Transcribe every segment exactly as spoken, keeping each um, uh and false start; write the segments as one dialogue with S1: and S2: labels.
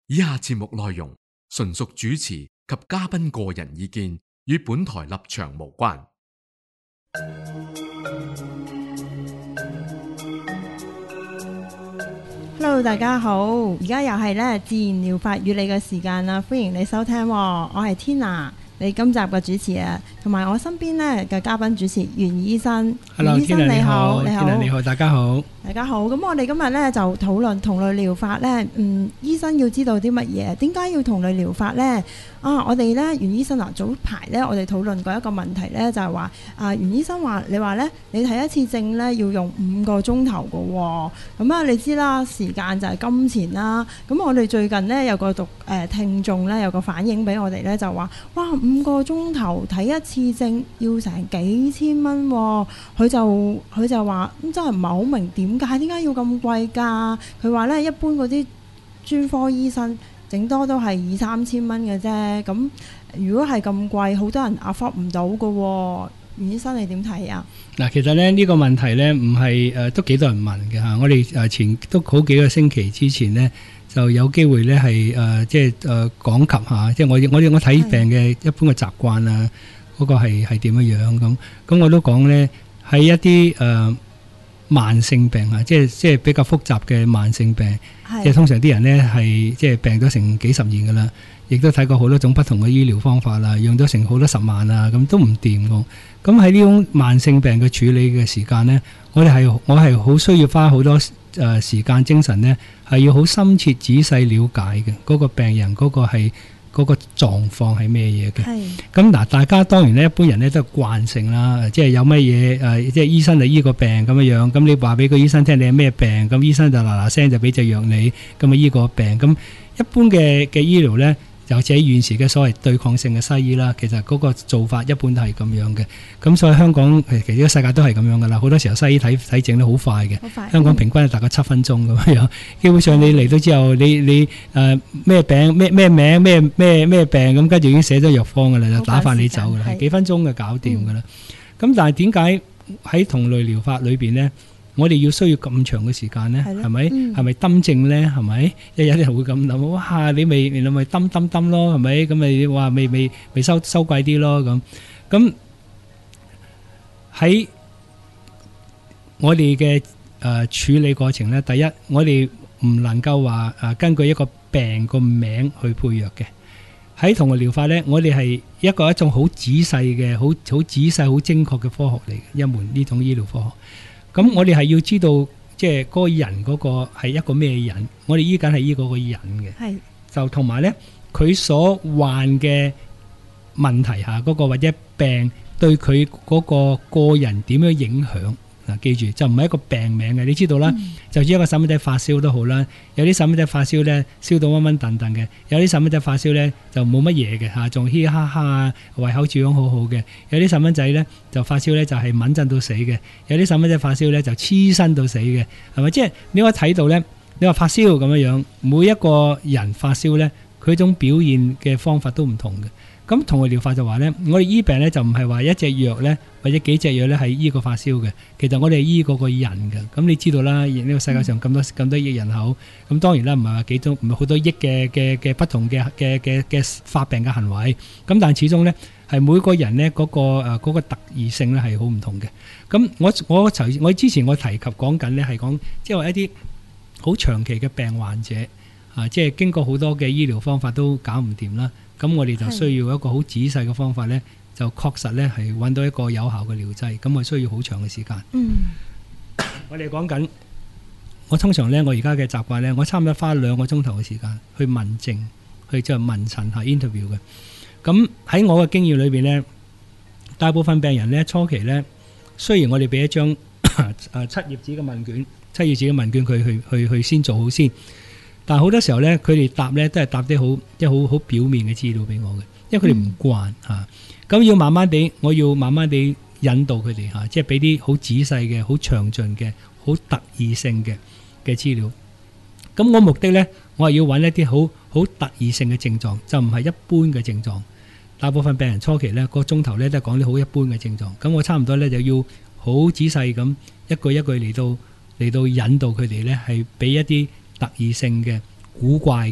S1: 以下節目內容純屬主持及嘉賓個人意見，與本台立場無關。
S2: Hello， 大家好，而家又係咧自然療法與你嘅時間啦，歡迎你收聽喎，我係 Tina，你今集嘅主持啊，同埋我身邊咧嘅嘉賓主持袁醫生。
S3: Hello，
S2: 袁醫生
S3: Tina，
S2: 你好，你好，
S3: Tina，你好，大家好。
S2: 大家好，咁我哋今日咧就討論同類療法咧，嗯，醫生要知道啲乜嘢？點解要同類療法咧？啊，我哋咧袁醫生嗱，早排咧我哋討論過一個問題咧，就係話啊，袁醫生話你話咧，你睇一次症咧要用五個鐘頭㗎喎，咁啊你知啦，時間就係金錢啦。咁我哋最近咧有個讀誒、呃、聽眾咧有個反應俾我哋咧，就話哇五個鐘頭睇一次症要成幾千蚊喎，佢就佢就話咁真係唔係好明點解點解要咁貴㗎？佢話咧一般嗰啲專科醫生整多都係二三千蚊嘅啫，咁如果係咁貴，好多人 afford 唔到㗎喎。袁醫生你點睇啊？
S3: 嗱，其實咧呢、呢個問題咧唔係誒都幾多人問嘅嚇，我哋誒前都好幾個星期之前呢，就有機會咧係誒即係誒講及下，即係我我我睇病嘅一般嘅習慣啊，嗰、嗰個係係點樣樣咁，咁我都講咧喺一啲誒。呃慢性病啊，即係即係比較複雜嘅慢性病，即係通常啲人呢係即係病咗成幾十年噶啦，亦都睇過好多種不同嘅醫療方法啦，用咗成好多十萬啊，咁都唔掂㗎。咁喺呢種慢性病嘅處理嘅時間呢，我哋係我係好需要花好多誒時間精神呢，係要好深切仔細了解嘅嗰個病人嗰個係。嗰個狀況係咩嘢嘅？咁嗱，大家當然咧，一般人咧都係慣性啦，即係有乜嘢誒，即係醫生就醫個病咁樣樣，咁你話俾個醫生聽你係咩病，咁醫生就嗱嗱聲就俾隻藥你，咁啊醫個病。咁一般嘅嘅醫療咧，尤其係現時嘅所謂對抗性嘅西醫啦，其實嗰個做法一般都係咁樣嘅。咁所以香港其實呢個世界都係咁樣噶啦，好多時候西醫睇睇症都好快嘅，香港平均係大概七分鐘咁樣。基本上你嚟到之後，你你誒咩病咩咩名咩咩咩病咁，跟住已經寫咗藥方噶啦，就打發你走噶啦，係幾分鐘就搞掂噶啦。咁、嗯、但係點解喺同類療法裏邊呢？我哋要需要咁長嘅時間呢？係咪？係咪針症呢？係咪？一有啲人會咁諗，哇！你未你咪針針針咯，係咪？咁咪話未未未收收貴啲咯咁。咁喺我哋嘅誒處理過程呢，第一我哋唔能夠話誒根據一個病個名去配藥嘅。喺同類療法呢，我哋係一個一種好仔細嘅、好好仔細、好精確嘅科學嚟嘅一門呢種醫療科學。咁我哋係要知道，即係嗰個人嗰個係一個咩人？我哋醫緊係醫嗰個人嘅，係就同埋咧佢所患嘅問題下嗰個或者病對佢嗰個個人點樣影響？嗱，記住就唔係一個病名嘅，你知道啦。嗯、就算一個細蚊仔發燒都好啦，有啲細蚊仔發燒咧燒到掹掹頓頓嘅，有啲細蚊仔發燒咧就冇乜嘢嘅嚇，仲嘻嘻哈哈啊，胃口照樣好好嘅。有啲細蚊仔咧就發燒咧就係敏震到死嘅，有啲細蚊仔發燒咧就黐身到死嘅，係咪？即係你可以睇到咧，你話發燒咁樣樣，每一個人發燒咧，佢種表現嘅方法都唔同嘅。咁同類療法就話咧，我哋醫病咧就唔係話一隻藥咧或者幾隻藥咧係醫個發燒嘅，其實我哋係醫嗰個人嘅。咁你知道啦，呢個世界上咁多咁多億人口，咁當然啦，唔係話幾多唔係好多億嘅嘅嘅不同嘅嘅嘅嘅發病嘅行為。咁但係始終咧係每個人咧嗰個誒嗰個特異性咧係好唔同嘅。咁我我我之前我提及講緊咧係講即係話一啲好長期嘅病患者啊，即係經過好多嘅醫療方法都搞唔掂啦。咁我哋就需要一個好仔細嘅方法咧，就確實咧係揾到一個有效嘅療劑。咁我需要好長嘅時間。嗯，我哋講緊，我通常咧，我而家嘅習慣咧，我差唔多花兩個鐘頭嘅時間去問症，去即係問診下 interview 嘅。咁喺我嘅經驗裏邊咧，大部分病人咧初期咧，雖然我哋俾一張誒七頁紙嘅問卷，七頁紙嘅問卷佢去去去先做好先。但係好多時候咧，佢哋答咧都係答啲好即係好好表面嘅資料俾我嘅，因為佢哋唔慣嚇。咁、嗯啊、要慢慢地，我要慢慢地引導佢哋嚇，即係俾啲好仔細嘅、好詳盡嘅、好特異性嘅嘅資料。咁我目的咧，我係要揾一啲好好特異性嘅症狀，就唔係一般嘅症狀。大部分病人初期咧個鐘頭咧都係講啲好一般嘅症狀。咁我差唔多咧就要好仔細咁一句一句嚟到嚟到引導佢哋咧，係俾一啲特異性嘅、古怪嘅、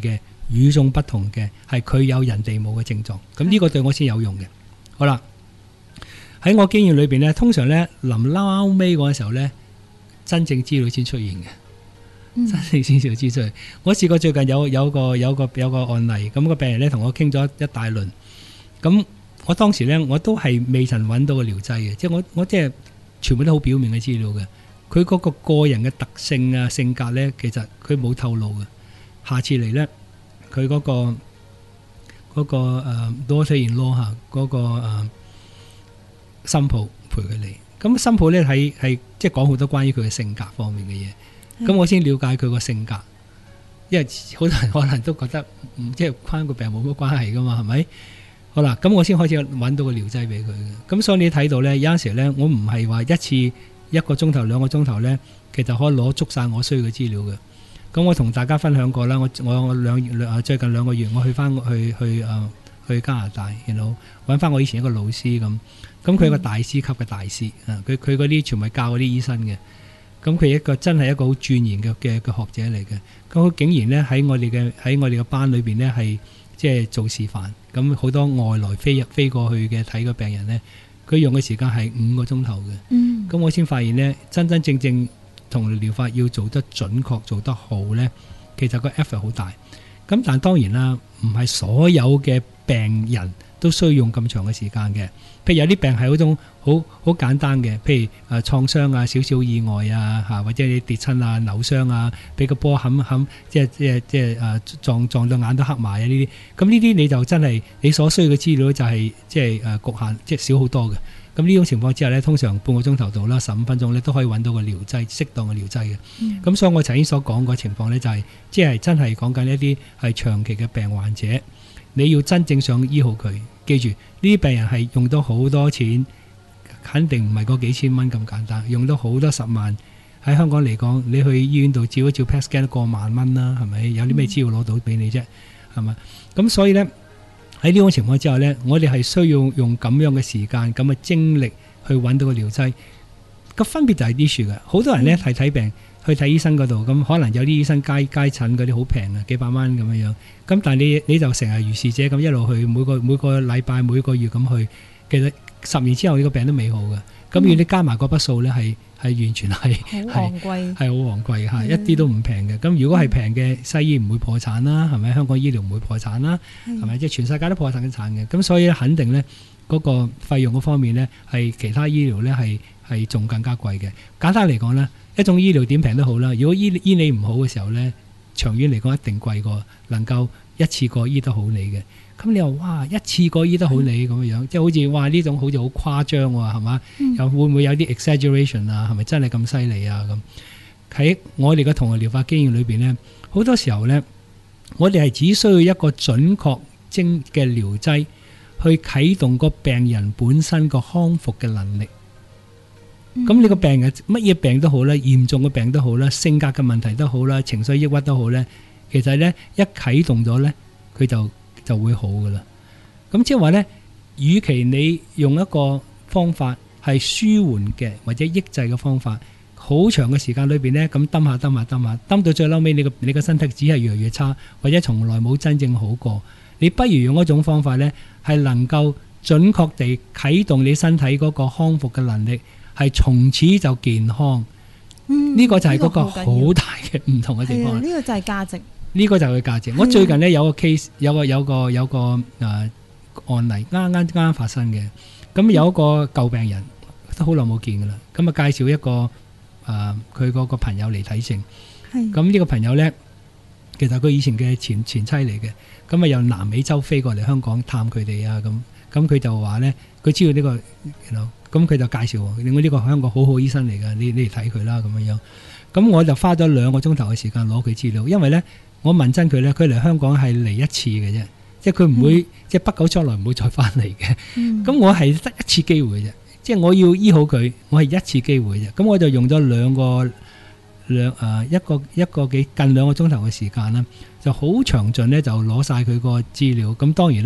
S3: 與眾不同嘅，係佢有人哋冇嘅症狀，咁呢個對我先有用嘅。好啦，喺我經驗裏邊咧，通常咧臨撈尾嗰時候咧，真正資料先出現嘅，真正先至知出嚟。我試過最近有有個有個有個案例，咁個病人咧同我傾咗一大輪，咁我當時咧我都係未曾揾到個療劑嘅，即係我我即係全部都好表面嘅資料嘅。佢嗰個個人嘅特性啊性格咧，其實佢冇透露嘅。下次嚟咧，佢嗰個嗰個誒 daughter-in-law 嚇嗰個誒新抱陪佢嚟，咁新抱咧係係即係講好多關於佢嘅性格方面嘅嘢，咁我先了解佢個性格，因為好多人可能都覺得唔即係關個病冇乜關係噶嘛，係咪？好啦，咁我先開始揾到個療劑俾佢嘅，咁所以你睇到咧有陣時咧，我唔係話一次一個鐘頭兩個鐘頭咧，其實可以攞足晒我需要嘅資料嘅。咁我同大家分享過啦，我我兩兩最近兩個月我去翻去去誒、呃、去加拿大，然後揾翻我以前一個老師咁，咁佢係個大師級嘅大師啊，佢佢嗰啲全部教嗰啲醫生嘅，咁佢一個真係一個好鑽研嘅嘅嘅學者嚟嘅，咁佢竟然咧喺我哋嘅喺我哋嘅班裏邊咧係即係做示範，咁好多外來飛飛過去嘅睇個病人咧，佢用嘅時間係五個鐘頭嘅，嗯，咁我先發現咧真真正正。同療法要做得準確做得好呢，其實個 effort 好大。咁但當然啦，唔係所有嘅病人都需要用咁長嘅時間嘅。譬如有啲病係嗰種好好簡單嘅，譬如誒創傷啊、少少意外啊嚇，或者你跌親啊、扭傷啊，俾個波冚冚，即係即係即係誒撞撞到眼都黑埋啊呢啲。咁呢啲你就真係你所需要嘅資料就係即係誒侷限，即係少好多嘅。咁呢種情況之下咧，通常半個鐘頭到啦，十五分鐘咧都可以揾到個療劑，適當嘅療劑嘅。咁、嗯、所以我頭先所講個情況咧，就係即係真係講緊一啲係長期嘅病患者，你要真正想醫好佢，記住呢啲病人係用到好多錢，肯定唔係嗰幾千蚊咁簡單，用到好多十萬。喺香港嚟講，你去醫院度照一照 P E T scan 都過萬蚊啦，係咪？有啲咩資料攞到俾你啫，係嘛？咁所以咧。喺呢種情況之下呢，我哋係需要用咁樣嘅時間、咁嘅精力去揾到個療劑。個分別就係啲處嘅，好多人呢係睇病去睇醫生嗰度，咁可能有啲醫生街街診嗰啲好平啊，幾百蚊咁樣樣。咁但係你你就成日如是者咁一路去，每個每個禮拜每個月咁去，其實十年之後呢個病都未好嘅。咁如果你加埋嗰筆數呢，係係完全係
S2: 好昂貴，係
S3: 好昂貴嚇，一啲都唔平嘅。咁如果係平嘅，西醫唔會破產啦，係咪？香港醫療唔會破產啦，係咪？即係全世界都破產緊產嘅。咁所以肯定呢，嗰個費用嗰方面呢，係其他醫療呢係係仲更加貴嘅。簡單嚟講呢，一種醫療點平都好啦。如果醫醫你唔好嘅時候呢，長遠嚟講一定貴過能夠一次過醫得好你嘅。咁你又哇一次過醫得好你咁樣樣，即係好似哇呢種好似好誇張喎，係嘛？又、嗯、會唔會有啲 exaggeration 啊？係咪真係咁犀利啊？咁喺我哋嘅同學療法經驗裏邊呢，好多時候呢，我哋係只需要一個準確精嘅療劑去啟動個病人本身個康復嘅能力。咁、嗯、你個病人乜嘢病都好啦，嚴重嘅病都好啦，性格嘅問題都好啦，情緒抑鬱都好呢，其實呢，一啟動咗呢，佢就就會好噶啦。咁即係話呢，與其你用一個方法係舒緩嘅或者抑制嘅方法，好長嘅時間裏邊呢，咁蹲下蹲下蹲下，蹲到最嬲尾，你個你個身體只係越嚟越差，或者從來冇真正好過。你不如用一種方法呢，係能夠準確地啟動你身體嗰個康復嘅能力，係從此就健康。嗯，呢個就係嗰個好大嘅唔同嘅地方。
S2: 呢個就係價值。
S3: 呢個就係佢價值。我最近呢，有個 case， 有個有個有個誒、呃、案例，啱啱啱啱發生嘅。咁有一個舊病人都好耐冇見噶啦。咁啊介紹一個誒佢嗰個朋友嚟睇症。咁呢個朋友呢，其實佢以前嘅前前妻嚟嘅。咁啊由南美洲飛過嚟香港探佢哋啊咁。咁佢就話呢，佢知道呢、這個，咁佢就介紹我呢個香港好好醫生嚟㗎，你你嚟睇佢啦咁樣樣。咁我就花咗兩個鐘頭嘅時間攞佢資料，因為呢。我問真佢咧，佢嚟香港係嚟一次嘅啫，即係佢唔會、嗯、即係不久將來唔會再翻嚟嘅。咁、嗯、我係得一次機會嘅啫，即係我要醫好佢，我係一次機會嘅啫。咁我就用咗兩個兩誒、呃、一個一個幾近兩個鐘頭嘅時間啦，就好詳盡咧，就攞晒佢個資料。咁當然啦，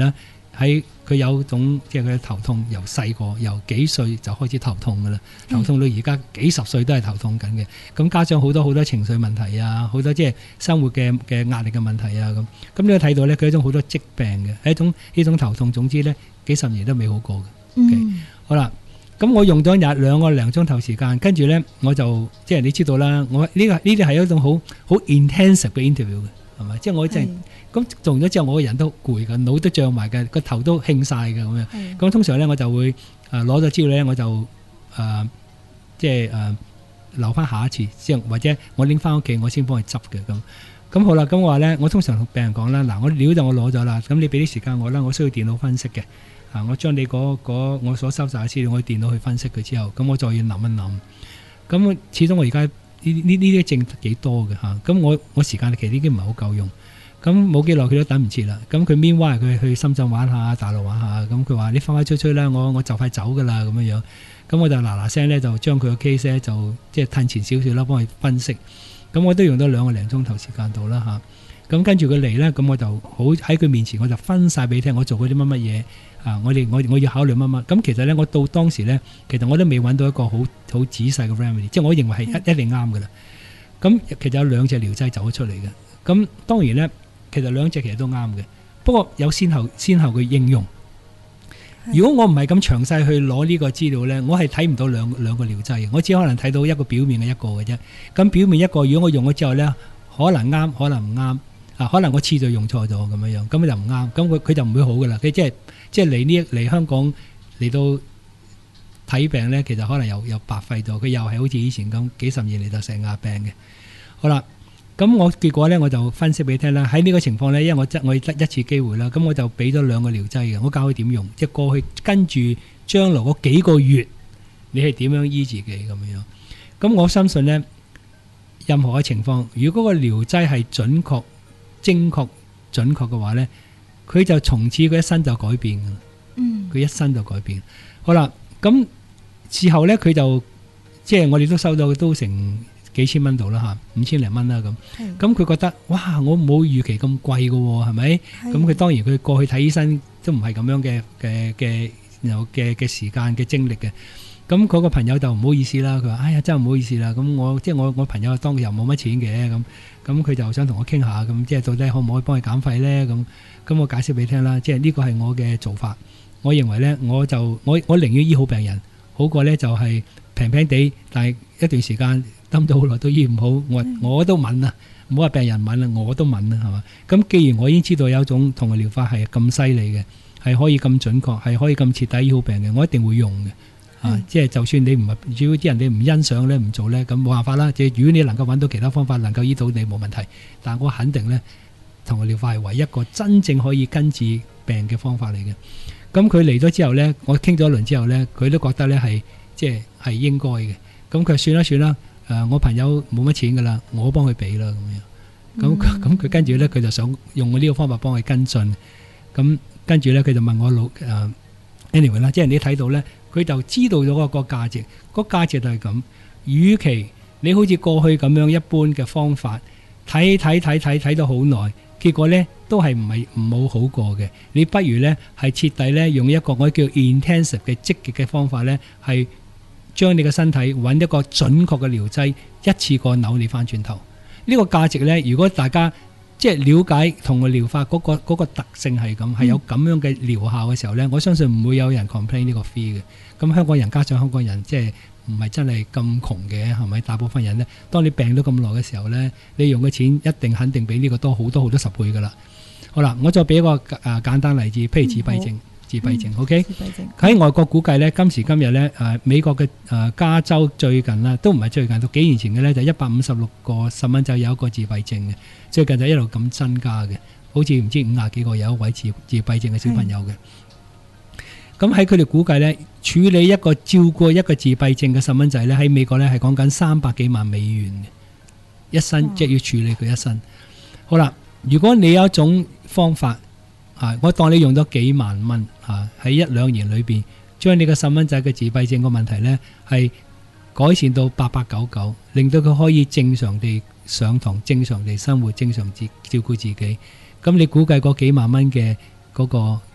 S3: 喺佢有種即係佢頭痛，由細個由幾歲就開始頭痛噶啦，頭痛到而家幾十歲都係頭痛緊嘅。咁加上好多好多情緒問題啊，好多即係生活嘅嘅壓力嘅問題啊咁。咁你都睇到咧，佢係一種好多積病嘅，係一種呢種頭痛。總之咧，幾十年都未好過嘅。
S2: 嗯
S3: okay? 好啦，咁我用咗日兩個零鐘頭時間，跟住咧我就即係你知道啦，我呢、這個呢啲係一種好好 intensive 嘅 interview 嘅，係咪？即係我真係。咁做完咗之後，我個人都攰嘅，腦都脹埋嘅，個頭都興晒嘅咁樣。咁通常咧，我就會誒攞咗資料咧，我就誒、呃、即係誒、呃、留翻下一次，之後或者我拎翻屋企，我先幫佢執嘅咁。咁好啦，咁我話咧，我通常同病人講啦，嗱，我料就我攞咗啦，咁你俾啲時間我啦，我需要電腦分析嘅。啊，我將你嗰、嗰個、我所收集嘅資料，我用電腦去分析佢之後，咁我再要諗一諗。咁始終我而家呢呢呢啲症幾多嘅嚇，咁我我時間其實已經唔係好夠用。咁冇幾耐佢都等唔切啦，咁佢 meanwhile 佢去深圳玩下，大陸玩下，咁佢話你快快脆脆啦，我我就快走噶啦咁樣樣，咁我就嗱嗱聲咧就將佢個 case 咧就即係褪前少少啦，幫佢分析，咁我都用咗兩個零鐘頭時間到啦嚇，咁跟住佢嚟咧，咁我就好喺佢面前我就分晒俾你聽，我做過啲乜乜嘢啊，我哋我我要考慮乜乜，咁其實咧我到當時咧，其實我都未揾到一個好好仔細嘅 remedy，即係我認為係一一定啱噶啦，咁其實有兩隻療劑走咗出嚟嘅，咁當然咧。其實兩隻其實都啱嘅，不過有先後先後嘅應用。如果我唔係咁詳細去攞呢個資料呢，我係睇唔到兩兩個療劑嘅，我只可能睇到一個表面嘅一個嘅啫。咁表面一個，如果我用咗之後呢，可能啱，可能唔啱啊，可能我次序用錯咗咁樣樣，咁就唔啱，咁佢佢就唔會好噶啦。佢即係即係嚟呢嚟香港嚟到睇病呢，其實可能又又白費咗，佢又係好似以前咁幾十年嚟就成日病嘅。好啦。咁我結果咧，我就分析俾你聽啦。喺呢個情況咧，因為我得我得一次機會啦，咁我就俾咗兩個療劑嘅，我教佢點用，即係過去跟住將來嗰幾個月，你係點樣醫自己咁樣。咁我相信咧，任何嘅情況，如果個療劑係準確、精確、準確嘅話咧，佢就從此佢一生就改變嘅。嗯，佢一生就改變。好啦，咁事後咧，佢就即係我哋都收到都成幾千蚊度啦嚇，五千零蚊啦咁。咁佢覺得哇，我冇預期咁貴嘅喎，係咪？咁佢當然佢過去睇醫生都唔係咁樣嘅嘅嘅有嘅嘅時間嘅精力嘅。咁嗰個朋友就唔好意思啦，佢話：哎呀，真係唔好意思啦。咁我即係我我朋友當時又冇乜錢嘅，咁咁佢就想同我傾下，咁即係到底可唔可以幫佢減費咧？咁咁我解釋俾你聽啦，即係呢個係我嘅做法。我認為咧，我就我我寧願醫好病人，好過咧就係平平地，但係一段時間等咗好耐都醫唔好，我我都問啦，唔好話病人問啦，我都問啦，係嘛？咁既然我已經知道有一種同嘅療法係咁犀利嘅，係可以咁準確，係可以咁徹底醫好病嘅，我一定會用嘅。啊，即係就算你唔係，主要啲人你唔欣賞咧，唔做咧，咁冇辦法啦。即係如果你能夠揾到其他方法能夠醫到你冇問題，但我肯定咧，同嘅療法係唯一一個真正可以根治病嘅方法嚟嘅。咁佢嚟咗之後咧，我傾咗一輪之後咧，佢都覺得咧係即係係應該嘅。咁佢算啦算啦，誒我朋友冇乜錢噶啦，我幫佢俾啦咁樣。咁咁佢跟住咧，佢就想用我呢個方法幫佢跟進。咁跟住咧，佢就問我老誒 anyway 啦，即係你睇到咧。佢就知道咗個個價值，個價值就係咁。與其你好似過去咁樣一般嘅方法，睇睇睇睇睇到好耐，結果呢都係唔係唔冇好過嘅。你不如呢係徹底呢用一個我叫 intensive 嘅積極嘅方法呢，係將你嘅身體揾一個準確嘅療劑，一次過扭你翻轉頭。呢個價值呢，如果大家即係了解同個療法嗰個嗰個特性係咁，係有咁樣嘅療效嘅時候呢，我相信唔會有人 complain 呢個 fee 嘅。咁香港人加上香港人即係唔係真係咁窮嘅，係咪？大部分人呢，當你病咗咁耐嘅時候呢，你用嘅錢一定肯定比呢個多好多好多十倍噶啦。好啦，我再俾一個誒簡單例子，譬如自閉症，自閉症 OK。喺外國估計呢，今時今日呢，誒美國嘅誒加州最近啦，都唔係最近，到幾年前嘅呢，就一百五十六個細蚊仔有一個自閉症嘅。最近就一路咁增加嘅，好似唔知五廿幾個有一位自自閉症嘅小朋友嘅。咁喺佢哋估計呢，處理一個照顧一個自閉症嘅細蚊仔呢，喺美國呢係講緊三百幾萬美元嘅一生，即係要處理佢一生。好啦，如果你有一種方法啊，我當你用咗幾萬蚊啊，喺一兩年裏邊，將你個細蚊仔嘅自閉症嘅問題呢係改善到八八九九，令到佢可以正常地上堂，正常地生活，正常照照顧自己。咁你估計嗰幾萬蚊嘅嗰個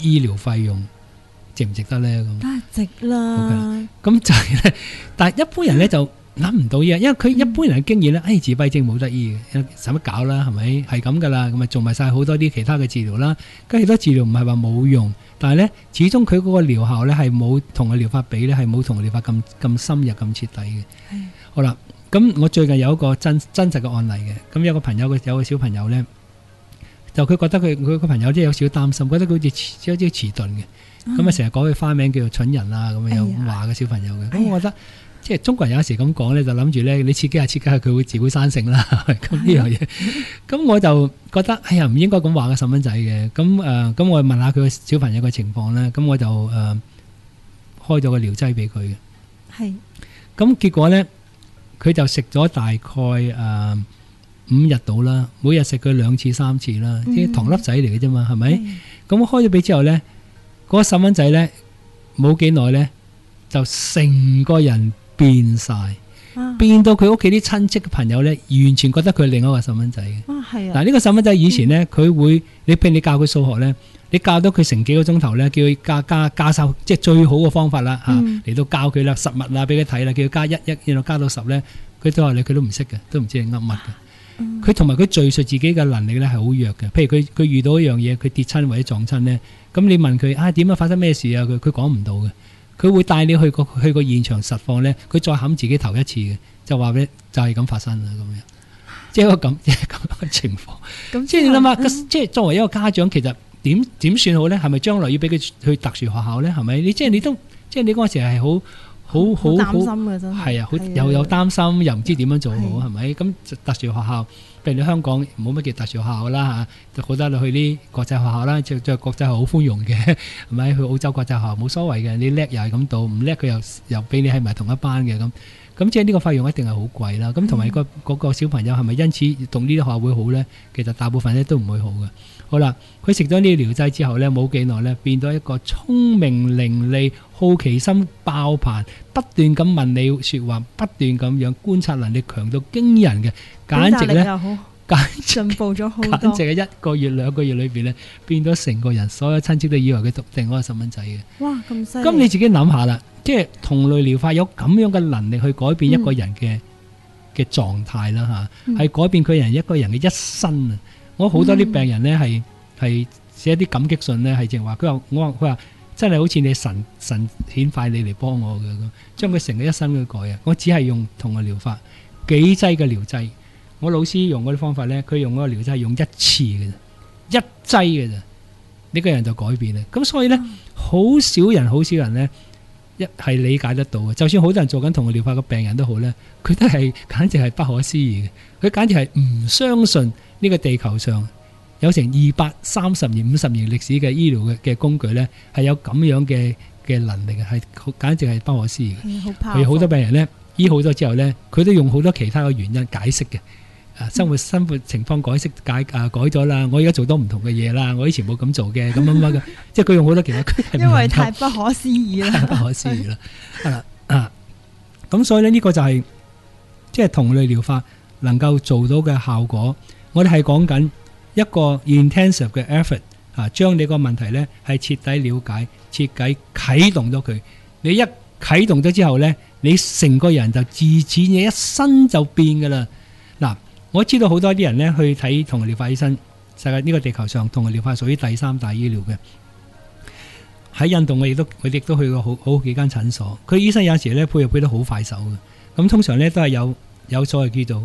S3: 醫療費用值唔值得咧？咁
S2: 梗係值啦。
S3: 咁就係咧，但係一般人咧就諗唔到嘢，因為佢一般人嘅經驗咧，誒、哎、自閉症冇得醫嘅，使乜搞啦？係咪係咁噶啦？咁咪做埋晒好多啲其他嘅治療啦。咁好多治療唔係話冇用，但係咧始終佢嗰個療效咧係冇同嘅療法比咧係冇同嘅療法咁咁深入咁徹底嘅。好啦，咁我最近有一個真真實嘅案例嘅，咁有個朋友嘅有個小朋友咧，就佢覺得佢佢個朋友即係有少少擔心，覺得佢好似遲有啲遲鈍嘅，咁啊成日講佢花名叫做蠢人啊，咁樣有話嘅小朋友嘅，咁、哎、我覺得。即係中國人有時咁講咧，就諗住咧，你刺激下刺激下，佢會自會生性啦。咁呢樣嘢，咁我就覺得，哎呀，唔應該咁話個細蚊仔嘅。咁誒，咁、呃、我問下佢個小朋友嘅情況咧，咁我就誒、呃、開咗個療劑俾佢嘅。係。咁結果咧，佢就食咗大概誒、呃、五日到啦，每日食佢兩次三次啦，啲、嗯、糖粒仔嚟嘅啫嘛，係咪？咁我開咗俾之後咧，嗰、那個細蚊仔咧冇幾耐咧，就成個人變晒、啊，變到佢屋企啲親戚嘅朋友咧，完全覺得佢係另一個細蚊仔嘅。啊，係啊！嗱，呢個細蚊仔以前咧，佢、嗯、會你譬如你教佢數學咧，你教到佢成幾個鐘頭咧，叫佢加加加數，即係最好嘅方法啦嚇，嚟、嗯、到教佢啦，實物啊俾佢睇啦，叫佢加一一，然後加到十咧，佢都話你佢都唔識嘅，都唔知你噏乜嘅。佢同埋佢敘述自己嘅能力咧係好弱嘅。譬如佢佢遇到一樣嘢，佢跌親或者撞親咧，咁你問佢啊點樣發生咩事啊？佢佢講唔到嘅。佢會帶你去個去個現場實況咧，佢再冚自己頭一次嘅，就話俾就係咁發生啦咁樣，即係一個咁即係咁樣嘅情況。咁即係你諗下，嗯、即係作為一個家長，其實點點算好咧？係咪將來要俾佢去特殊學校咧？係咪？你即係你都即係你嗰陣時係好好好好擔心嘅真係。係啊，好又有擔心，又唔知點樣做好係咪？咁特殊學校，譬如你香港冇乜叫特殊學校啦嚇，就好多你去啲國際學校啦，即係國際學校好寬容嘅，係咪？去澳洲國際學校冇所謂嘅，你叻又係咁到，唔叻佢又又俾你喺埋同一班嘅咁，咁即係呢個費用一定係好貴啦。咁同埋個嗰個小朋友係咪因此讀呢啲學校會好咧？其實大部分咧都唔會好嘅。好啦，佢食咗呢啲療劑之後咧，冇幾耐咧，變到一個聰明伶俐、好奇心爆棚，不斷咁問你説話，不斷咁樣觀察能力強到驚人嘅，簡直咧，簡直
S2: 進步咗好多。
S3: 簡直係一個月兩個月裏邊咧，變咗成個人，所有親戚都以為佢讀定嗰個細蚊仔嘅。
S2: 哇，咁犀利！
S3: 咁你自己諗下啦，即係同類療法有咁樣嘅能力去改變一個人嘅嘅狀態啦嚇，係、嗯、改變佢人一個人嘅一生啊！我好多啲病人咧係係寫啲感激信咧，係淨話佢話我話佢話真係好似你神神顯快你嚟幫我嘅咁，將佢成個一生去改啊！我只係用同個療法幾劑嘅療劑，我老師用嗰啲方法咧，佢用嗰個療劑係用一次嘅啫，一劑嘅啫，呢個人就改變啦。咁所以咧，好少人好少人咧一係理解得到嘅。就算好多人做緊同個療法嘅病人都好咧，佢都係簡直係不可思議嘅，佢簡直係唔相信。呢、這個地球上有成二百三十年、五十年歷史嘅醫療嘅嘅工具咧，係有咁樣嘅嘅能力嘅，係簡直係不可思議嘅。佢好多病人咧醫好咗之後咧，佢都用好多其他嘅原因解釋嘅。啊，生活生活情況改釋解啊改咗啦，我而家做多唔同嘅嘢啦，我以前冇咁做嘅，咁樣乜嘅，即係佢用好多其他。
S2: 因為太不可思議啦，
S3: 不可思議啦。啊啊，咁所以咧呢個就係即係同類療法能夠做到嘅效果。我哋係講緊一個 intensive 嘅 effort 啊，將你個問題咧係徹底了解、徹底啟動咗佢。你一啟動咗之後咧，你成個人就自此你一生就變噶啦。嗱，我知道好多啲人咧去睇同類療法醫生，世界呢個地球上同類療法屬於第三大醫療嘅。喺印度我亦都我亦都去過好好幾間診所，佢醫生有時咧配合配得好快手嘅。咁通常咧都係有有所謂叫做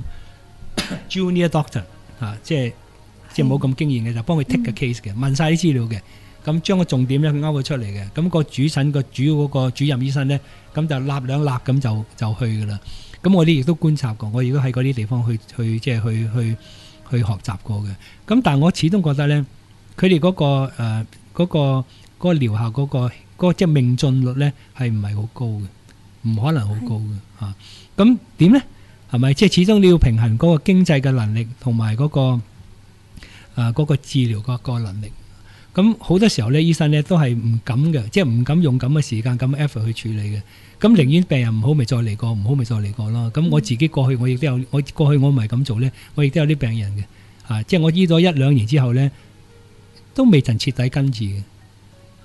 S3: junior doctor。啊，即係即係冇咁經驗嘅，就幫佢 take 個 case 嘅，問晒啲資料嘅，咁將個重點咧佢勾佢出嚟嘅，咁個主診個主要嗰個主任醫生咧，咁就立兩立咁就就去噶啦。咁我哋亦都觀察過，我亦都喺嗰啲地方去去即係去去去學習過嘅。咁但係我始終覺得咧，佢哋嗰個誒嗰個嗰個療效嗰個嗰個即係命中率咧係唔係好高嘅，唔可能好高嘅嚇。咁點咧？係咪？即係始終你要平衡嗰個經濟嘅能力同埋嗰個誒嗰個治療嗰個能力。咁好多時候咧，醫生咧都係唔敢嘅，即係唔敢用咁嘅時間、咁嘅 effort 去處理嘅。咁寧願病人唔好，咪再嚟過；唔好，咪再嚟過咯。咁我自己過去我亦都有，我過去我唔係咁做咧，我亦都有啲病人嘅。啊，即係我醫咗一兩年之後咧，都未曾徹底根治嘅。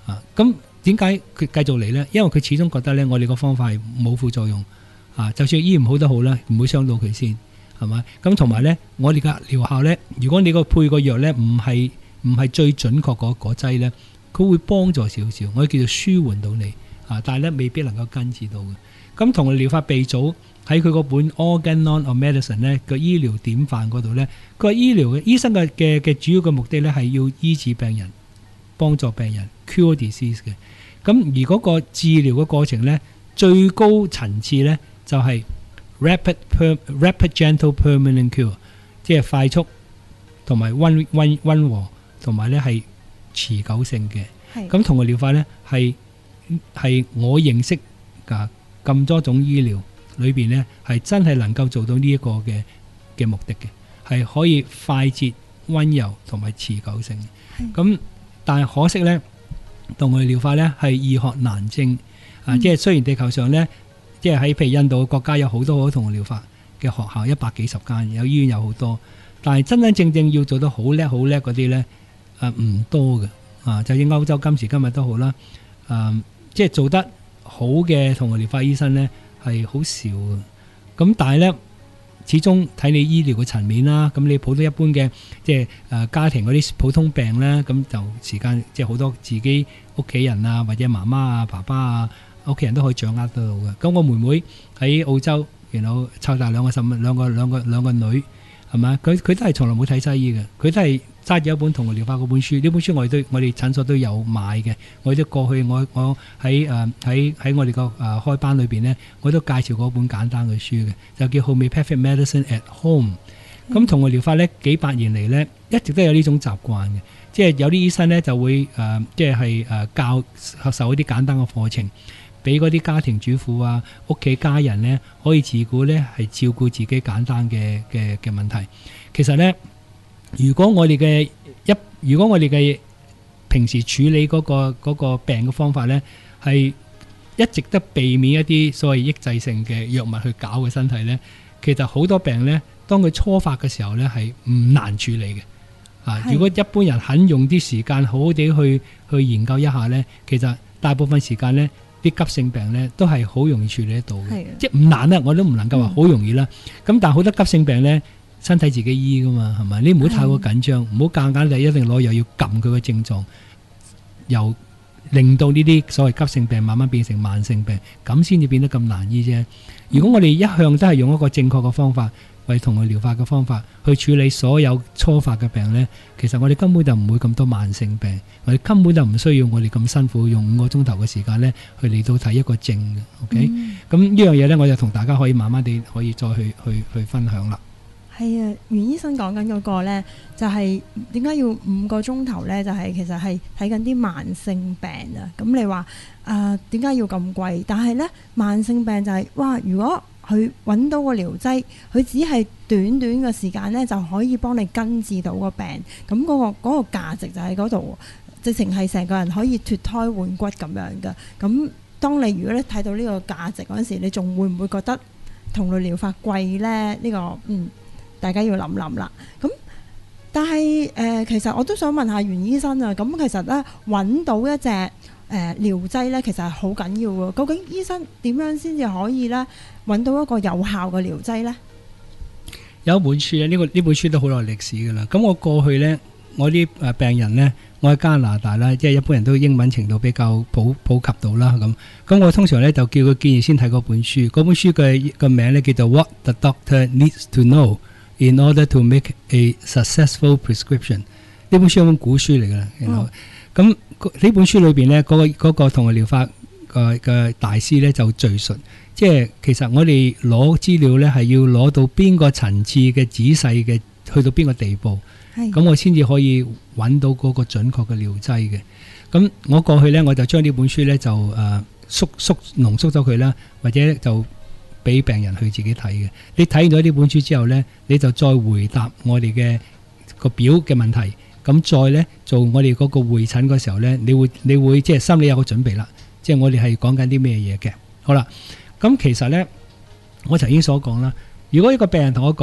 S3: 啊。咁點解佢繼續嚟呢？因為佢始終覺得呢，我哋個方法係冇副作用啊，就算醫唔好都好啦，唔會傷到佢先，係咪？咁同埋呢，我哋嘅療效呢，如果你個配個藥呢唔係唔係最準確嗰嗰劑呢，佢會幫助少少，我哋叫做舒緩到你啊，但係咧未必能夠根治到嘅。咁同療法鼻祖喺佢嗰本 Organon of Medicine 咧個醫療典範嗰度咧，佢話醫療嘅醫生嘅嘅嘅主要嘅目的咧係要醫治病人，幫助病人 cure disease 嘅。咁而嗰個治療嘅過程咧，最高層次咧就係 rapid per rapid gentle permanent cure， 即係快速同埋溫溫溫和，同埋咧係持久性嘅。咁同個療法咧係係我認識㗎咁多種醫療裏邊咧，係真係能夠做到呢一個嘅嘅目的嘅，係可以快捷、溫柔同埋持久性。咁但係可惜咧，同個療法咧係易學難精啊！即係雖然地球上咧，即係喺譬如印度嘅國家有好多好多同個療法嘅學校，一百幾十間，有醫院有好多，但係真真正正要做到好叻好叻嗰啲咧，誒唔多嘅啊！就算歐洲今時今日都好啦，誒即係做得好嘅同個療法醫生咧係好少嘅。咁但係咧，始終睇你醫療嘅層面啦。咁你普通一般嘅即係誒家庭嗰啲普通病咧，咁就時間即係好多自己屋企人啊，或者媽媽啊、爸爸啊，屋企人都可以掌握得到嘅。咁我妹妹喺澳洲，然後湊大兩個細兩個兩個兩個女，係咪？佢佢都係從來冇睇西醫嘅，佢都係揸住一本同個療法嗰本書。呢本書我哋都我哋診所都有買嘅。我哋都過去我我喺誒喺喺我哋個誒開班裏邊呢，我都介紹過一本簡單嘅書嘅，就叫 Homeopathic Medicine at Home。咁同個療法呢幾百年嚟呢，一直都有呢種習慣嘅，即係有啲醫生呢就會誒、呃、即係誒教授一啲簡單嘅課程，俾嗰啲家庭主婦啊、屋企家人呢可以自顧呢係照顧自己簡單嘅嘅嘅問題。其實呢，如果我哋嘅一如果我哋嘅平時處理嗰個嗰個病嘅方法呢，係一直都避免一啲所謂抑制性嘅藥物去搞嘅身體呢，其實好多病呢，當佢初發嘅時候呢，係唔難處理嘅。啊，如果一般人肯用啲時間好好地去去研究一下呢，其實大部分時間呢，啲急性病呢都係好容易處理得到嘅，即係唔難啦，我都唔能夠話好容易啦。咁、嗯、但係好多急性病呢，身體自己醫噶嘛，係咪？你唔好太過緊張，唔好夾硬就一定攞藥要撳佢嘅症狀，又令到呢啲所謂急性病慢慢變成慢性病，咁先至變得咁難醫啫。如果我哋一向都係用一個正確嘅方法，為同佢療法嘅方法去處理所有初發嘅病呢，其實我哋根本就唔會咁多慢性病，我哋根本就唔需要我哋咁辛苦用五個鐘頭嘅時間呢去嚟到睇一個症嘅。OK，咁呢樣嘢呢，我就同大家可以慢慢地可以再去去去分享啦。
S2: 係啊，袁醫生講緊嗰個呢，就係點解要五個鐘頭呢？就係、是、其實係睇緊啲慢性病啊。咁你話啊，點解要咁貴？但係呢，慢性病就係、是、哇，如果佢揾到個療劑，佢只係短短嘅時間呢，就可以幫你根治到個病。咁嗰、那個嗰、那個價值就喺嗰度，直情係成個人可以脫胎換骨咁樣嘅。咁當你如果你睇到呢個價值嗰陣時，你仲會唔會覺得同類療法貴呢？呢、這個嗯。大家要諗諗啦。咁但係誒、呃，其實我都想問下袁醫生啊。咁其實咧揾到一隻誒療劑咧，其實係好緊要嘅。究竟醫生點樣先至可以咧揾到一個有效嘅療劑咧？
S3: 有一本書咧，呢、這個呢本書都好耐歷史噶啦。咁我過去咧，我啲誒病人咧，我喺加拿大啦，即係一般人都英文程度比較普普及到啦。咁咁我通常咧就叫佢建議先睇嗰本書。嗰本書嘅個名咧叫做 What the Doctor Needs to Know In order to make a successful prescription， 呢本書係本古書嚟㗎啦。然後咁呢本書裏邊咧，嗰、那個嗰個同個療法嘅嘅大師咧就敘述，即係其實我哋攞資料咧係要攞到邊個層次嘅仔細嘅，去到邊個地步，咁我先至可以揾到嗰個準確嘅療劑嘅。咁我過去咧我就將呢本書咧就誒、呃、縮縮濃縮咗佢啦，或者就俾病人去自己睇嘅。你睇咗呢本書之後呢，你就再回答我哋嘅個表嘅問題。咁再呢，做我哋嗰個會診嗰時候呢，你會你會即係心裏有個準備啦。即係我哋係講緊啲咩嘢嘅。好啦，咁其實呢，我頭先所講啦，如果一個病人同我講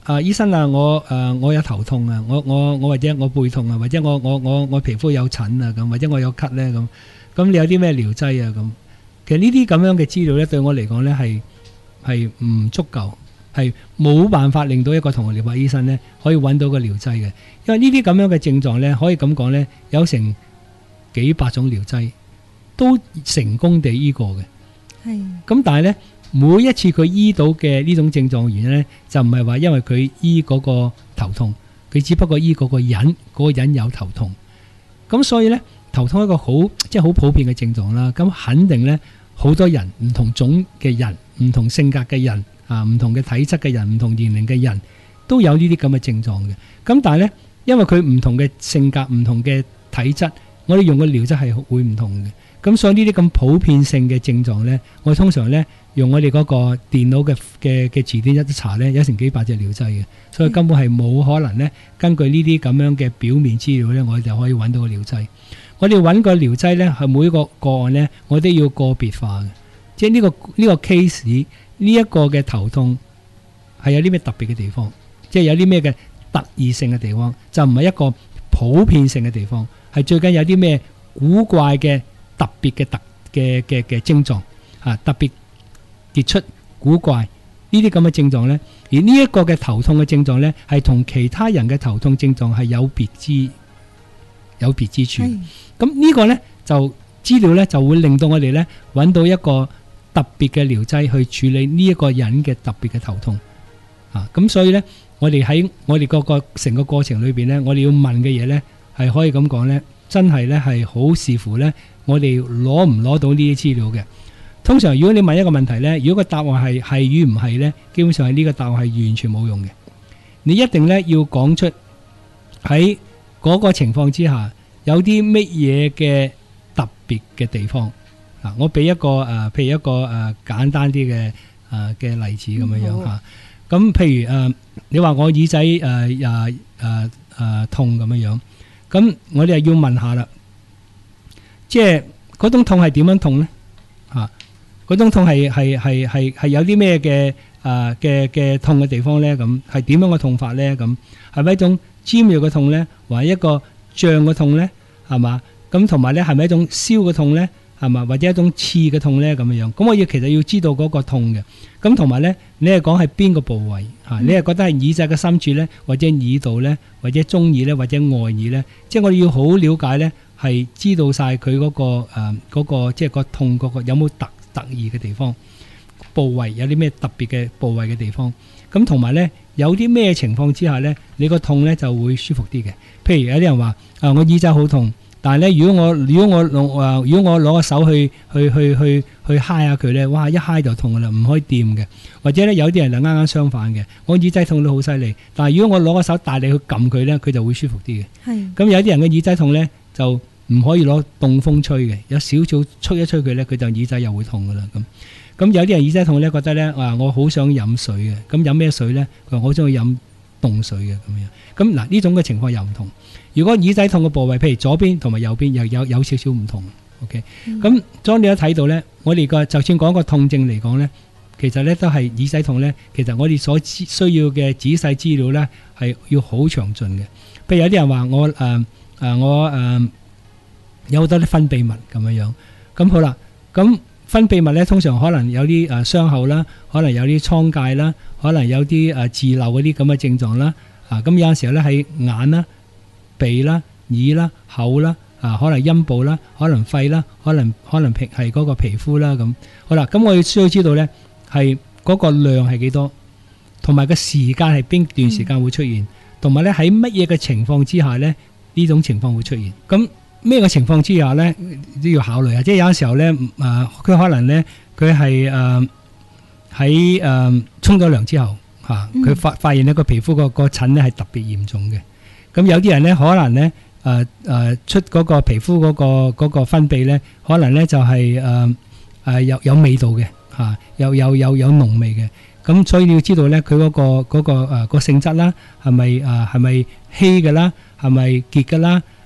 S3: 啊醫生啊，我誒、呃、我有頭痛啊，我我我或者我背痛啊，或者我我我我皮膚有疹啊咁，或者我有咳咧咁，咁你有啲咩療劑啊咁？其實呢啲咁樣嘅資料咧，對我嚟講咧係係唔足夠，係冇辦法令到一個糖尿病療法醫生咧可以揾到個療劑嘅，因為呢啲咁樣嘅症狀咧，可以咁講咧，有成幾百種療劑都成功地醫過嘅。係咁，但係咧每一次佢醫到嘅呢種症狀原因咧，就唔係話因為佢醫嗰個頭痛，佢只不過醫嗰個人，嗰、嗰個人有頭痛。咁所以咧，頭痛係一個好即係好普遍嘅症狀啦。咁肯定咧，好多人唔同種嘅人、唔同性格嘅人啊、唔同嘅體質嘅人、唔同年齡嘅人都有呢啲咁嘅症狀嘅。咁但係咧，因為佢唔同嘅性格、唔同嘅體質，我哋用嘅療質係會唔同嘅。咁所以呢啲咁普遍性嘅症狀咧，我通常咧用我哋嗰個電腦嘅嘅嘅詞典一查咧，有成幾百隻療劑嘅，所以根本係冇可能咧根據呢啲咁樣嘅表面資料咧，我哋就可以揾到個療劑。我哋揾個療劑咧，係每一個個案咧，我都要個別化嘅，即係呢個呢個 case 呢一個嘅頭痛係有啲咩特別嘅地方，即係有啲咩嘅特異性嘅地方，就唔係一個普遍性嘅地方，係最緊有啲咩古怪嘅特別嘅特嘅嘅嘅症狀啊，特別傑出古怪呢啲咁嘅症狀咧，而呢一個嘅頭痛嘅症狀咧，係同其他人嘅頭痛症狀係有別之有別之處。咁呢個咧就資料咧就會令到我哋咧揾到一個特別嘅療劑去處理呢一個人嘅特別嘅頭痛啊。咁所以咧，我哋喺我哋個個成個過程裏邊咧，我哋要問嘅嘢咧係可以咁講咧，真係咧係好視乎咧我哋攞唔攞到呢啲資料嘅。通常如果你問一個問題咧，如果個答案係係與唔係咧，基本上係呢個答案係完全冇用嘅。你一定咧要講出喺嗰個情況之下有啲乜嘢嘅特別嘅地方啊。我俾一個誒、呃，譬如一個誒、呃、簡單啲嘅誒嘅例子咁樣樣吓。咁譬如誒、呃，你話我耳仔誒誒誒誒痛咁樣樣，咁我哋又要問下啦，即係嗰種痛係點樣痛咧？吓、啊，嗰種痛係係係係係有啲咩嘅誒嘅嘅痛嘅地方咧？咁係點樣嘅痛法咧？咁係咪一種尖銳嘅痛咧，或者一個脹嘅痛咧？係嘛？咁同埋咧，係咪一種燒嘅痛咧？係嘛？或者一種刺嘅痛咧？咁樣樣，咁我要其實要知道嗰個痛嘅。咁同埋咧，你係講係邊個部位嚇？嗯、你係覺得係耳仔嘅深處咧，或者耳道咧，或者中耳咧，或者外耳咧？即係我哋要好了解咧，係知道晒佢嗰個誒嗰、呃嗰個即係個痛嗰個有冇特特異嘅地方，部位有啲咩特別嘅部位嘅地方。咁同埋咧，有啲咩情況之下咧，你個痛咧就會舒服啲嘅。譬如有啲人話啊、呃，我耳仔好痛。但係咧，如果我如果我攞誒，如果我攞個手去去去去去揩下佢咧，哇！一揩就痛噶啦，唔可以掂嘅。或者咧，有啲人就啱啱相反嘅，我耳仔痛到好犀利，但係如果我攞個手大力去撳佢咧，佢就會舒服啲嘅。係。咁有啲人嘅耳仔痛咧，就唔可以攞凍風吹嘅，有少少吹一吹佢咧，佢就耳仔又會痛噶啦。咁咁有啲人耳仔痛咧，覺得咧啊，我好想飲水嘅，咁飲咩水咧？佢話我好中意飲凍水嘅咁樣。咁嗱，呢種嘅情況又唔同。如果耳仔痛嘅部位，譬如左邊同埋右邊，又有有少少唔同。OK，咁當、嗯、你一睇到咧，我哋個就算講個痛症嚟講咧，其實咧都係耳仔痛咧。其實我哋所需要嘅仔細資料咧，係要好詳盡嘅。譬如有啲人話我誒誒、呃、我誒、呃、有好多啲分泌物咁樣樣。咁好啦，咁分泌物咧通常可能有啲誒傷口啦，可能有啲瘡疥啦，可能有啲誒自漏嗰啲咁嘅症狀啦。啊，咁有陣時候咧喺眼啦、鼻啦、耳啦、口啦，啊，可能陰部啦，可能肺啦，可能可能皮係嗰個皮膚啦咁。好啦，咁我哋需要知道咧，係嗰個量係幾多，同埋個時間係邊段時間會出現，同埋咧喺乜嘢嘅情況之下咧呢種情況會出現。咁咩嘅情況之下咧都要考慮啊！即係有陣時候咧，誒、呃，佢可能咧佢係誒喺誒沖咗涼之後。嚇！佢發發現呢個皮膚個個疹咧係特別嚴重嘅。咁有啲人咧可能咧誒誒出嗰個皮膚嗰、嗰個嗰個分泌咧，可能咧就係誒誒有有味道嘅嚇，有有有有濃味嘅。咁所以你要知道咧，佢嗰、嗰個嗰、嗰個誒、呃嗰個性質啦，係咪誒係咪稀嘅啦，係咪結嘅啦，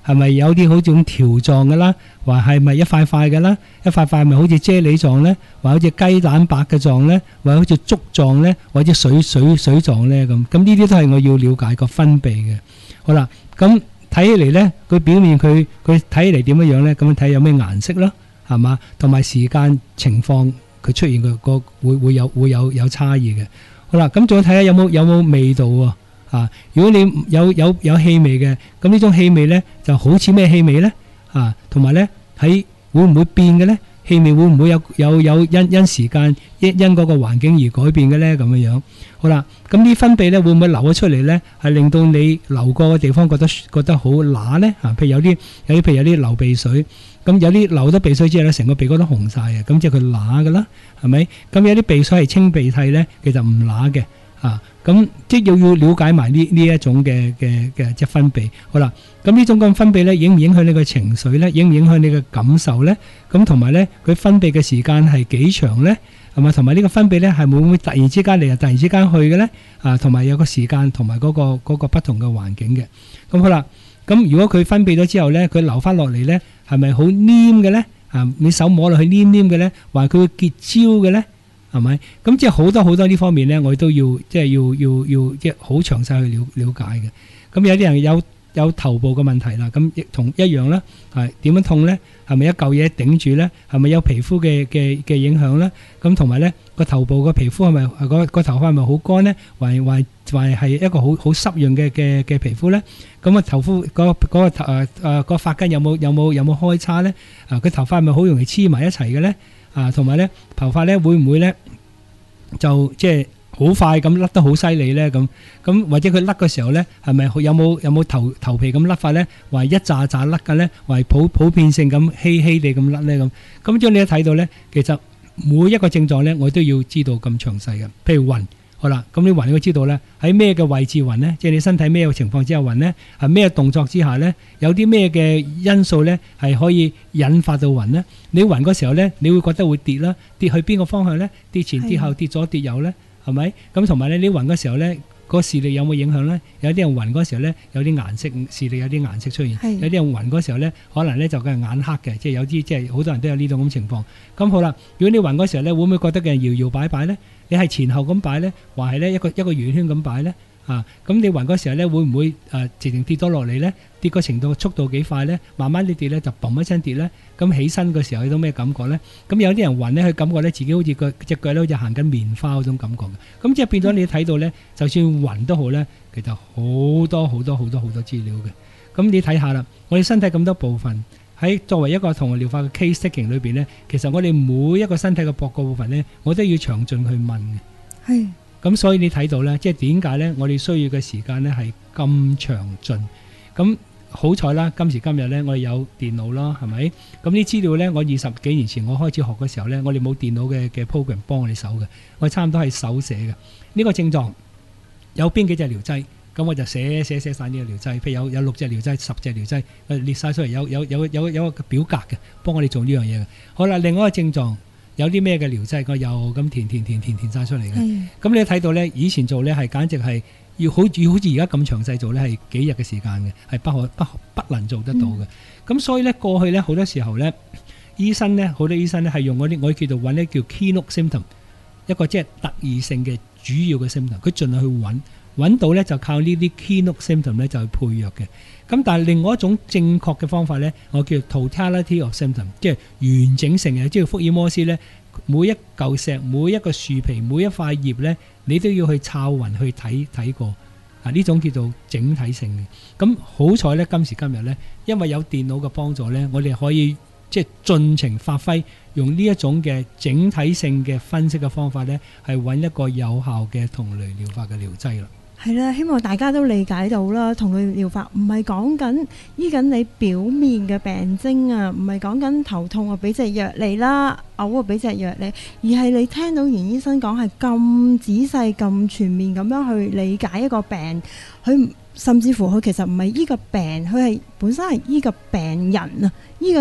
S3: 係咪有啲好似種條狀嘅啦，或係咪一塊塊嘅啦？一塊塊咪好似啫喱狀咧，或好似雞蛋白嘅狀咧，或好似粥狀咧，或者水水水狀咧咁。咁呢啲都係我要了解個分泌嘅。好啦，咁睇起嚟咧，佢表面佢佢睇起嚟點樣樣咧？咁樣睇有咩顏色啦，係嘛？同埋時間情況佢出現嘅個會會有會有有差異嘅。好啦，咁仲要睇下有冇有冇味道喎。啊！如果你有有有氣味嘅，咁呢種氣味咧就好似咩氣味咧？啊，同埋咧喺會唔會變嘅咧？氣味會唔會有有有因因時間因因嗰個環境而改變嘅咧？咁樣樣好啦，咁呢分泌咧會唔會流咗出嚟咧？係令到你流過嘅地方覺得覺得好乸咧？啊，譬如有啲有啲譬如有啲流鼻水，咁有啲流咗鼻水之後咧，成個鼻哥都紅晒嘅，咁即係佢乸㗎啦，係咪？咁有啲鼻水係清鼻涕咧，其實唔乸嘅。啊，咁即係要要了解埋呢呢一種嘅嘅嘅即係分泌，好啦，咁呢種咁分泌咧，影唔影響你嘅情緒咧？影唔影響你嘅感受咧？咁同埋咧，佢分泌嘅時間係幾長咧？係咪？同埋呢個分泌咧，係會唔會突然之間嚟，又突然之間去嘅咧？啊，同埋有個時間同埋嗰個嗰個不同嘅環境嘅。咁好啦，咁如果佢分泌咗之後咧，佢流翻落嚟咧，係咪好黏嘅咧？啊，你手摸落去黏黏嘅咧，還佢會結焦嘅咧？係咪？咁即係好多好多呢方面咧，我哋都要即係要要要即係好詳細去了了解嘅。咁有啲人有有頭部嘅問題啦，咁亦同一樣啦。係點樣痛咧？係咪一嚿嘢頂住咧？係咪有皮膚嘅嘅嘅影響咧？咁同埋咧個頭部個皮膚係咪個個頭髮係咪好乾咧？還還還係一個好好濕潤嘅嘅嘅皮膚咧？咁個頭膚嗰嗰個頭誒誒個髮根有冇有冇有冇開叉咧？啊，佢頭髮係咪好容易黐埋一齊嘅咧？啊，同埋咧頭髮咧會唔會咧就即係好快咁甩得好犀利咧？咁咁或者佢甩嘅時候咧，係咪有冇有冇頭頭皮咁甩法咧？或係一紮紮甩嘅咧？或係普普遍性咁稀稀地咁甩咧？咁咁將你一睇到咧，其實每一個症狀咧，我都要知道咁詳細嘅。譬如暈，好啦，咁你暈你要知道咧，喺咩嘅位置暈咧？即係你身體咩嘅情況之下暈咧？係咩動作之下咧？有啲咩嘅因素咧係可以引發到暈咧？你暈嗰時候咧，你會覺得會跌啦，跌去邊個方向咧？跌前跌後，跌左跌右咧，係咪？咁同埋咧，你暈嗰時候咧，個視力有冇影響咧？有啲人暈嗰時候咧，有啲顏色視力有啲顏色出現；有啲人暈嗰時候咧，可能咧就佢係眼黑嘅，即係有啲即係好多人都有呢種咁情況。咁好啦，如果你暈嗰時候咧，會唔會覺得嘅搖搖擺擺咧？你係前後咁擺咧，或係咧一個一個圓圈咁擺咧？啊，咁你暈嗰時候咧，會唔會誒直情跌咗落嚟咧？跌個程度速度幾快咧？慢慢啲跌咧，就嘣一聲跌咧。咁起身嘅時候有到咩感覺咧？咁有啲人暈咧，佢感覺咧自己好似個隻腳咧好似行緊棉花嗰種感覺嘅。咁即係變咗你睇到咧，就算暈都好咧，其實好多好多好多好多資料嘅。咁你睇下啦，我哋身體咁多部分喺作為一個同類療法嘅 case taking 裏邊咧，其實我哋每一個身體嘅各個部分咧，我都要詳盡去問嘅。係。咁所以你睇到咧，即係點解咧？我哋需要嘅時間咧係咁詳盡。咁好彩啦，今時今日咧，我哋有電腦啦，係咪？咁啲資料咧，我二十幾年前我開始學嘅時候咧，我哋冇電腦嘅嘅 program 幫我哋手嘅，我哋差唔多係手寫嘅。呢個症狀有邊幾隻療劑？咁我就寫寫寫曬呢個療劑，譬如有有六隻療劑、十隻療劑，列曬出嚟，有有有有有個表格嘅，幫我哋做呢樣嘢嘅。好啦，另外一個症狀。有啲咩嘅療劑，我又咁填填填填填曬出嚟嘅。咁你睇到咧，以前做咧係簡直係要好似好似而家咁詳細做咧，係幾日嘅時間嘅，係不可不不能做得到嘅。咁、嗯、所以咧，過去咧好多時候咧，醫生咧好多醫生咧係用嗰啲我叫做揾咧叫 keynote symptom， 一個即係特異性嘅主要嘅 symptom， 佢盡量去揾揾到咧就靠呢啲 keynote symptom 咧就去配藥嘅。咁但係另外一種正確嘅方法咧，我叫 totality of symptom， 即係完整性嘅，即係福爾摩斯咧，每一嚿石、每一個樹皮、每一塊葉咧，你都要去抄勻去睇睇過啊！呢種叫做整體性嘅。咁好彩咧，今時今日咧，因為有電腦嘅幫助咧，我哋可以即係盡情發揮，用呢一種嘅整體性嘅分析嘅方法咧，係揾一個有效嘅同類療法嘅療劑啦。
S2: 係啦，希望大家都理解到啦。同類療法唔係講緊醫緊你表面嘅病徵啊，唔係講緊頭痛啊，俾隻藥你啦，嘔啊俾隻藥你，而係你聽到袁醫生講係咁仔細、咁全面咁樣去理解一個病，佢甚至乎佢其實唔係醫個病，佢係本身係醫個病人啊，醫個人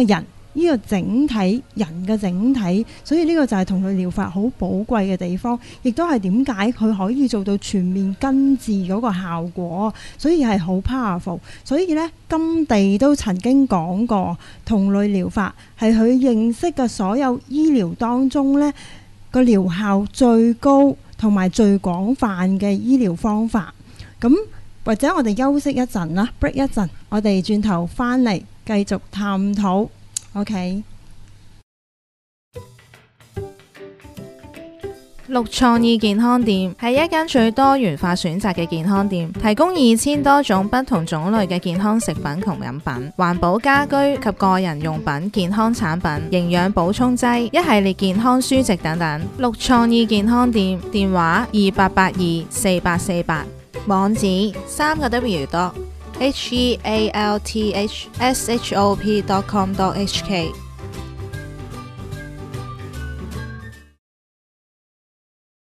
S2: 呢個整體人嘅整體，所以呢個就係同類療法好寶貴嘅地方，亦都係點解佢可以做到全面根治嗰個效果，所以係好 powerful。所以呢，甘地都曾經講過，同類療法係佢認識嘅所有醫療當中呢個療效最高同埋最廣泛嘅醫療方法。咁或者我哋休息一陣啦 ，break 一陣，我哋轉頭翻嚟繼續探討。OK，
S4: 綠創意健康店係一間最多元化選擇嘅健康店，提供二千多種不同種類嘅健康食品同飲品、環保家居及個人用品、健康產品、營養補充劑、一系列健康書籍等等。綠創意健康店電話二八八二四八四八，網址三個 W 多 H E A L T H S H O P dot com dot H K。